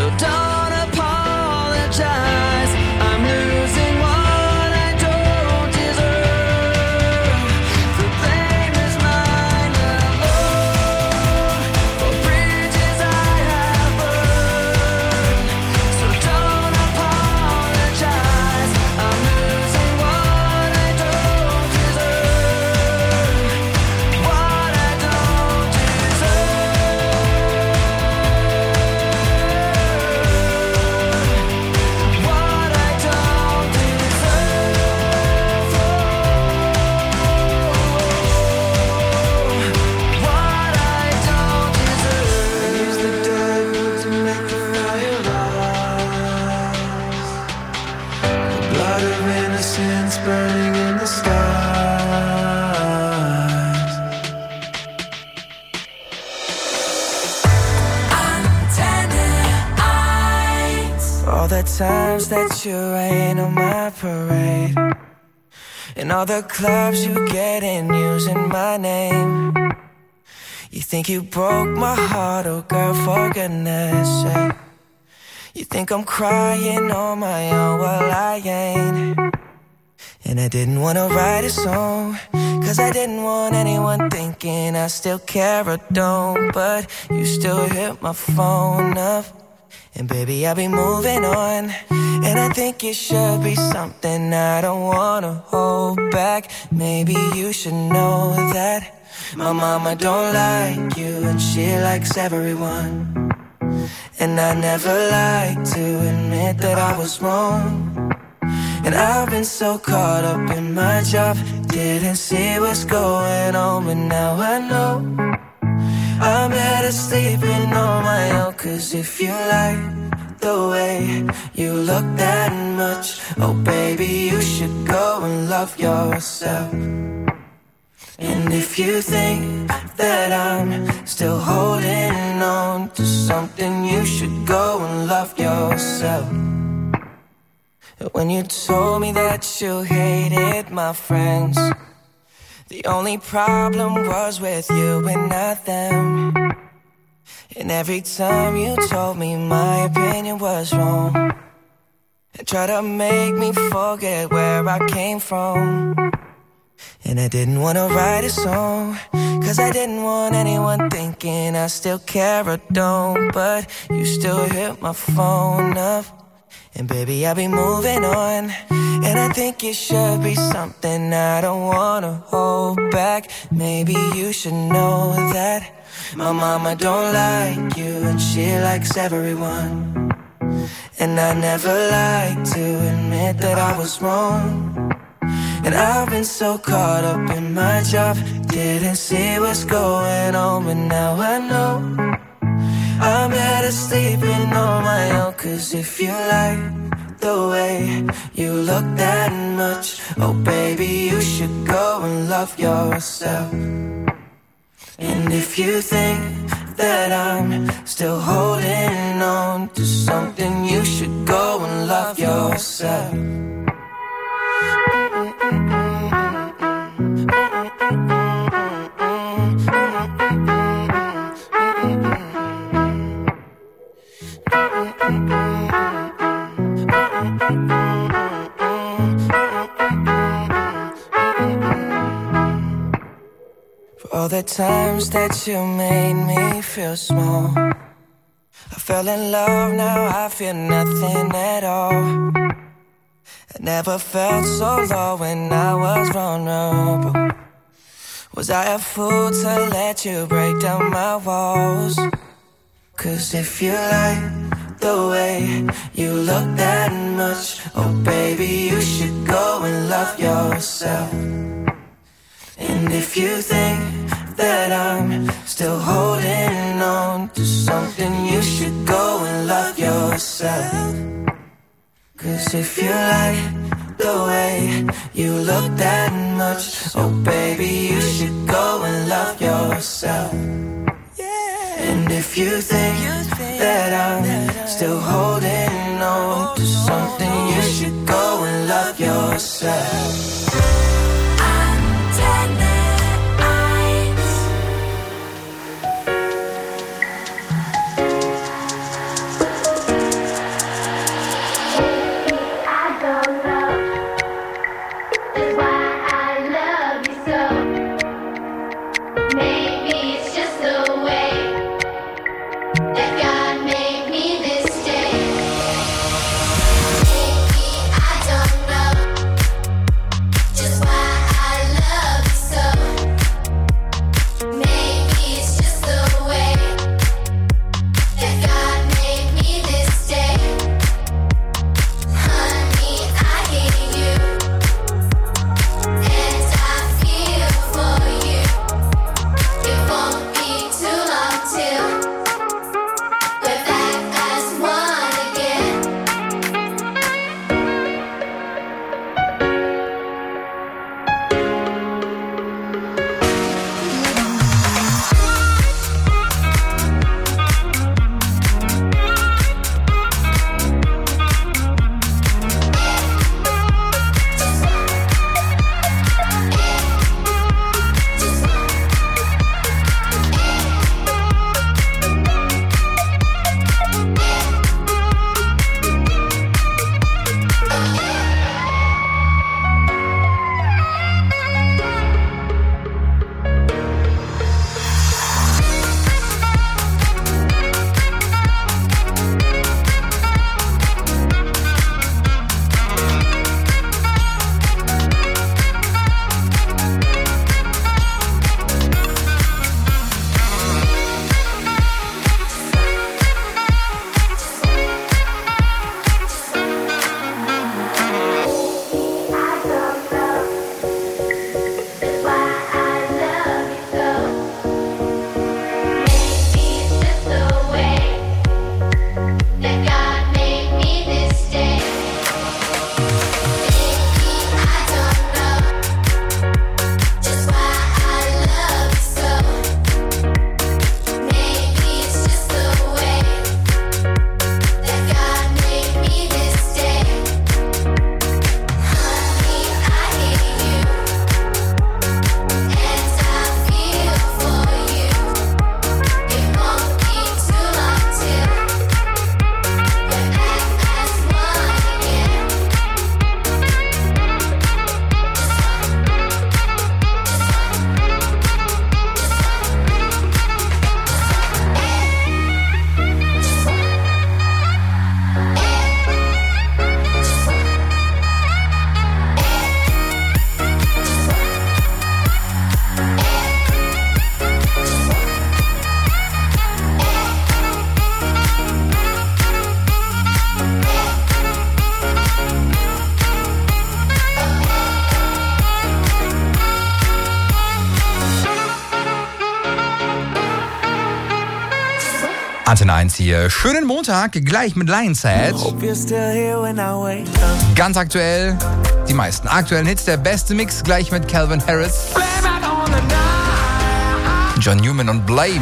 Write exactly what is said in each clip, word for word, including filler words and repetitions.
don't apologize. I'm losing what I don't deserve. The blame is mine alone for bridges I have burned. So don't apologize. I'm losing what I don't deserve. What I don't deserve. What I don't deserve. What I don't deserve. Use the devil to make the fire rise. The blood of innocence burning in the skies. All the times that you rain on my parade, and all the clubs you get in using my name. You think you broke my heart, oh girl, for goodness sake. You think I'm crying on my own, well I ain't. And I didn't wanna write a song, cause I didn't want anyone thinking I still care or don't. But you still hit my phone up, and baby, I'll be moving on. And I think it should be something I don't wanna hold back. Maybe you should know that my mama don't like you, and she likes everyone. And I never like to admit that I was wrong. And I've been so caught up in my job, didn't see what's going on. But now I know I'm better sleeping on my own. Cause if you like the way you look that much, oh baby, you should go and love yourself. And if you think that I'm still holding on to something, you should go and love yourself. When you told me that you hated my friends, the only problem was with you and not them. And every time you told me my opinion was wrong, and tried to make me forget where I came from. And I didn't wanna write a song, cause I didn't want anyone thinking I still care or don't. But you still hit my phone up, and baby, I'll be moving on. And I think it should be something I don't wanna hold back. Maybe you should know that my mama don't like you, and she likes everyone. And I never like to admit that I was wrong. And I've been so caught up in my job, didn't see what's going on. But now I know I'm better sleeping on my own. Cause if you like the way you look that much, oh baby, you should go and love yourself. And if you think that I'm still holding on to something, you should go and love yourself. For all the times that you made me feel small, I fell in love, now I feel nothing at all. I never felt so low when I was vulnerable. Was I a fool to let you break down my walls? Cause if you like the way you look that much, oh baby, you should go and love yourself. And if you think that I'm still holding on to something, you should go and love yourself. Cause if you like the way you look that much, oh baby, you should go and love yourself. And if you think that I'm still holding on to something, you should go and love yourself. Antenne eins hier. Schönen Montag, gleich mit Lionshead. Ganz aktuell, die meisten aktuellen Hits, der beste Mix, gleich mit Calvin Harris. John Newman und Blame.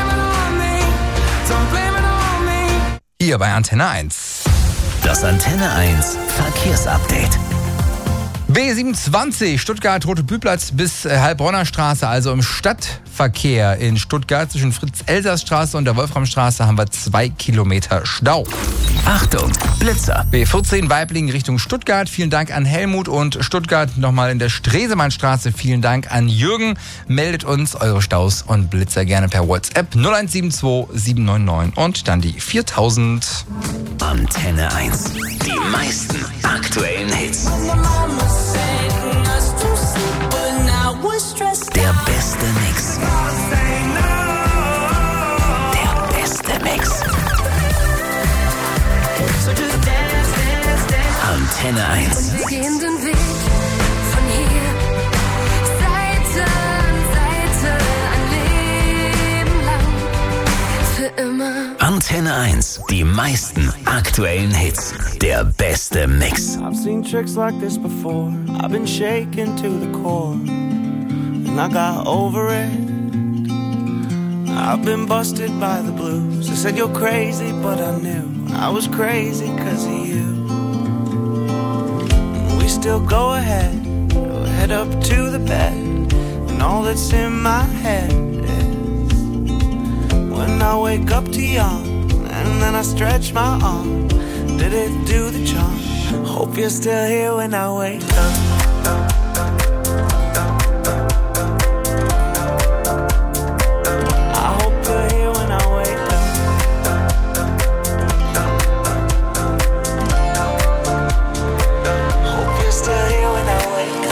Hier bei Antenne eins. Das Antenne eins Verkehrsupdate. B siebenundzwanzig, Stuttgart-Rote-Bühlplatz bis äh, Heilbronner Straße, also im Stadtverkehr in Stuttgart zwischen Fritz-Elsers-Straße und der Wolframstraße haben wir zwei Kilometer Stau. Achtung, Blitzer. B vierzehn, Weiblingen Richtung Stuttgart. Vielen Dank an Helmut und Stuttgart nochmal in der Stresemannstraße. Vielen Dank an Jürgen. Meldet uns eure Staus und Blitzer gerne per WhatsApp null eins sieben zwei sieben neun neun und dann die viertausend. Antenne eins. Die meisten aktuellen Hits. Der beste Mix. Der beste Mix. Antenne eins. Wir gehen den Weg von hier, Seite an Seite, ein Leben lang, für immer. Antenne eins. Die meisten aktuellen Hits. Der beste Mix. I've seen tricks like this before. I've been shaken to the core, and I got over it. I've been busted by the blues. They said you're crazy, but I knew I was crazy cause of you. We still go ahead, we'll head up to the bed, and all that's in my head is when I wake up to yawn, and then I stretch my arm. Did it do the charm? Hope you're still here when I wake up. I hope you're here when I wake up. Hope you're still here when I wake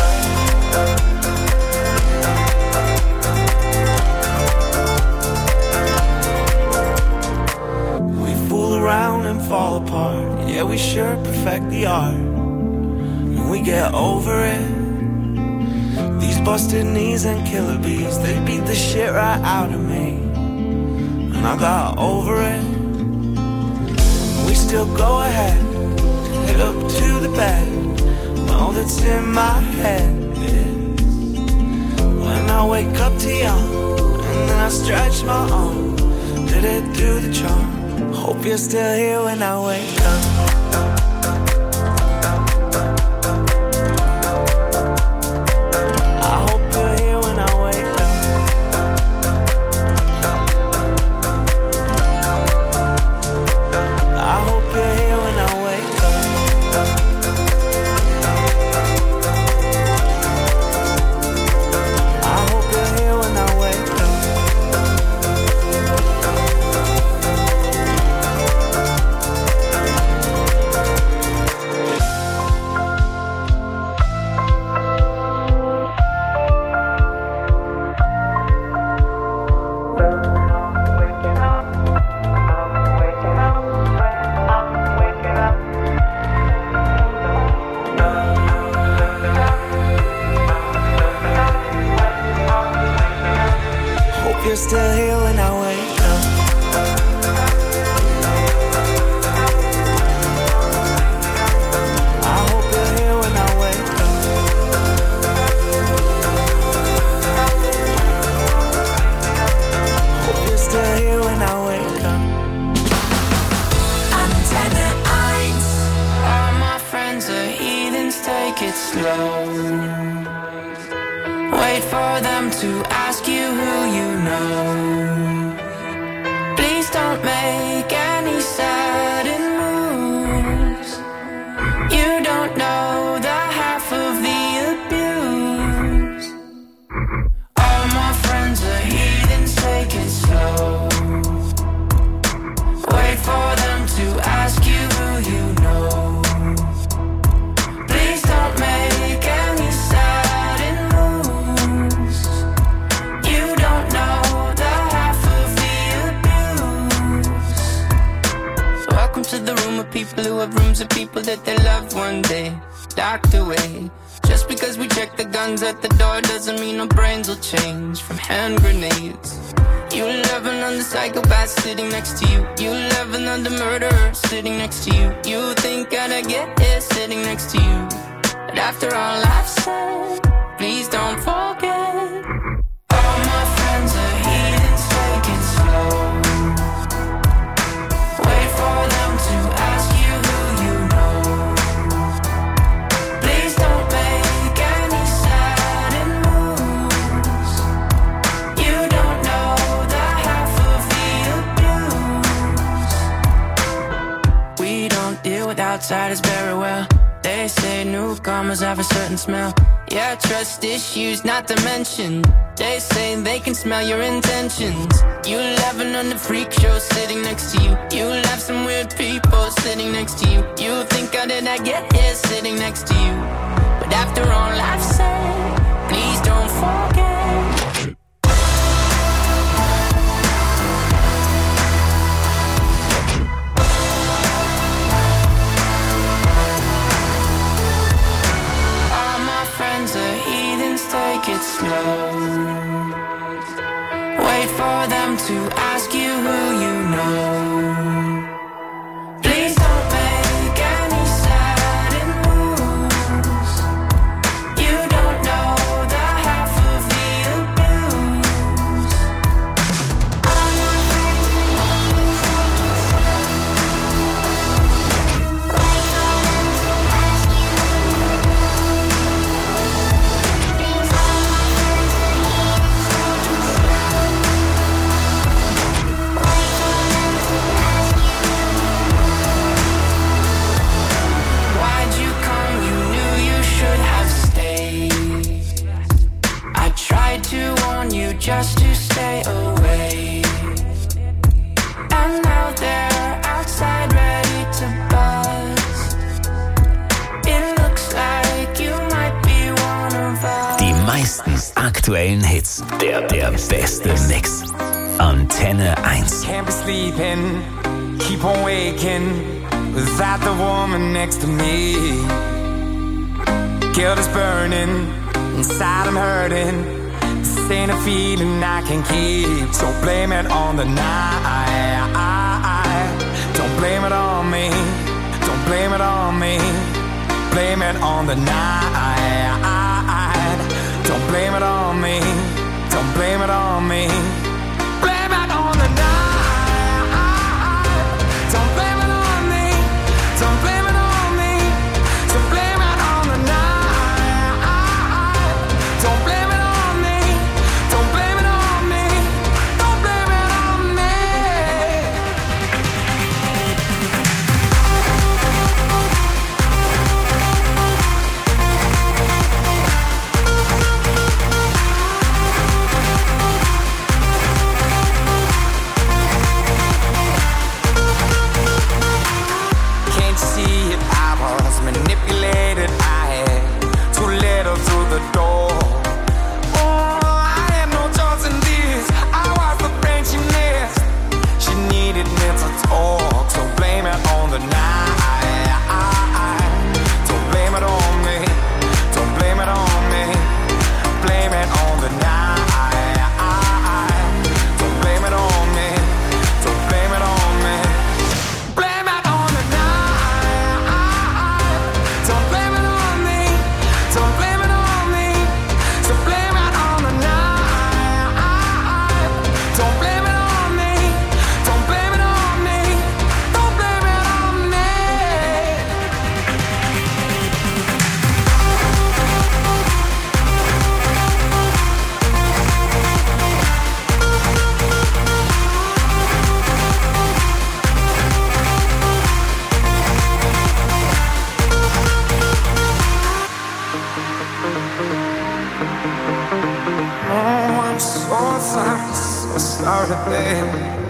up. We fool around and fall apart. Yeah, we sure perfect the art, and we get over it. These busted knees and killer bees, they beat the shit right out of me, and I got over it. We still go ahead, head up to the bed, and all that's in my head is when I wake up to yawn, and then I stretch my arm. Did it do the charm? Hope you're still here when I wake up. I hope you're here when I wake up. I hope you're here when I wake up. I hope you're here when I wake up. You're still here when I wake up. I hope you're here when I wake up. Hope you're still here when I wake up. Antenne eins. All my friends are heathens, take it slow. Wait for them to ask you who you know. Please don't make any sudden moves. You don't know the half of the abuse. All my friends are heathens, take it slow. Wait for them to ask you who you know. Please don't make any sudden moves. You don't know the half of the abuse. So welcome to the room of people who have rooms of people that they loved one day docked away. Just because we check the guns at the door doesn't mean our brains will change from hand grenades. You love another psychopath sitting next to you. You love another murderer sitting next to you. You think I'd get here sitting next to you. But after all I've said, please don't forget. All my friends are heathens, take it slow. Wait for them to ask you who you know. Please don't make any sudden moves. You don't know the half of the abuse. We don't deal with outsiders very well. They say newcomers have a certain smell. Yeah, trust issues not to mention. They say they can smell your intentions. You laughing on the freak show sitting next to you. You laugh some weird people sitting next to you. You think how did I get here sitting next to you. But after all I've said, please don't forget. Take it slow. Wait for them to ask you who you know. Please don't make any sudden moves. You don't know the half of the abuse. I'm not ready. Wait for them to ask you who you just to stay away. And now they're outside ready to buzz. It looks like you might be one of us. Die meisten aktuellen Hits. Der, der beste Mix. Antenne eins. Can't be sleeping, keep on waking without the woman next to me. Guilt is burning, inside I'm hurting. This ain't a feeling I can keep. So blame it on the night. Don't blame it on me. Don't blame it on me. Blame it on the night. Don't blame it on me. Don't blame it on me. Blame it on the night. Don't blame it on me. Don't blame it on me. So blame it on the night. Don't blame it on me. Don't blame it on me. Don't blame it on me. Can't you see it? I was manipulated. I had too little through the door. Oh, I had no choice in this. I was the friend she missed. She needed me to talk, so blame it on the night. Don't blame it on me. Don't blame it on me. Blame it on the night. Don't blame it on me. Don't blame it on me. Blame it on the night. Don't blame it on me. Don't blame it on me. So blame it on the night. Don't blame it on me. Don't blame it on me. Don't blame it on me. Oh, I'm so sorry, so sorry, baby.